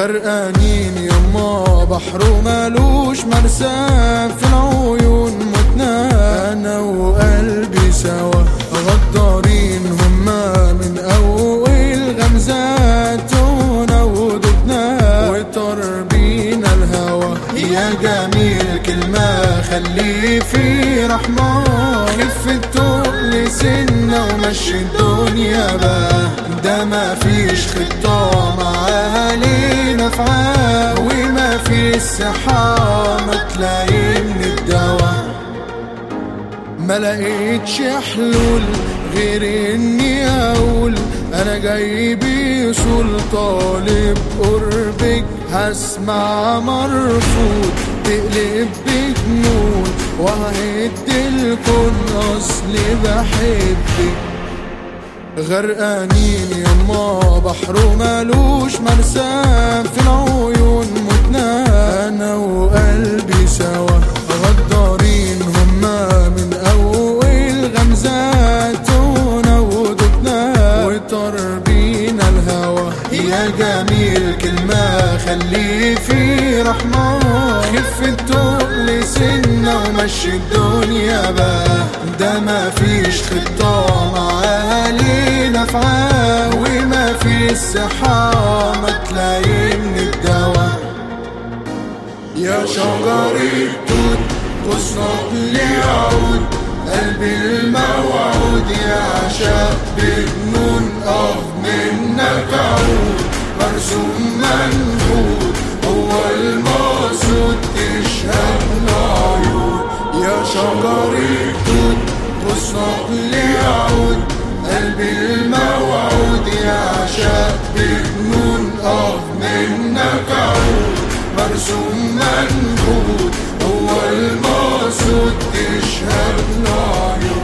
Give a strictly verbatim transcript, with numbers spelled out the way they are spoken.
غرقانين يما بحر ومالوش مرسى، في العيون متنا انا وقلبي سوا، غدارين هما من اول غمزاتنا ودبنا وطر بينا الهوى. يا جميل كلمة خلي في رحمة، خف التقل سنة ومشي الدنيا بقى، ده ما فيش خطة معاها لينا فعال، وما في الصحة ما تلاقي من الدواء. ما لقيتش حلول غير اني اقول انا جاي بيصول طالب قربك، هسمع مرفوض تقلب بجنون وههد الكون اصلي بحبك. غرقانين يما بحر ومالوش مرسى، في العيون متنا انا وقلبي سوا، غدارين هما من اول غمزاتنا ودبنا وطر بينا الهوى. يا جميل كلمة خلي في رحمة، خف التقل سنة ومشي الدنيا بقى، ده ما فيش خطة معاها لينا فعال، وما في الصحة ما تلاقي من الدواء. يا شجر التوت غصنك ليعود قلبي الموعود، يعشق بجنون اه منك عود، مرسوم منحوت هو المقصود تشهد العيون. يا شجر التوت غصنك ليعود قلبي الموعود، يعشق بجنون اه منك عود، مرسوم منحوت هو المقصود تشهد العيون.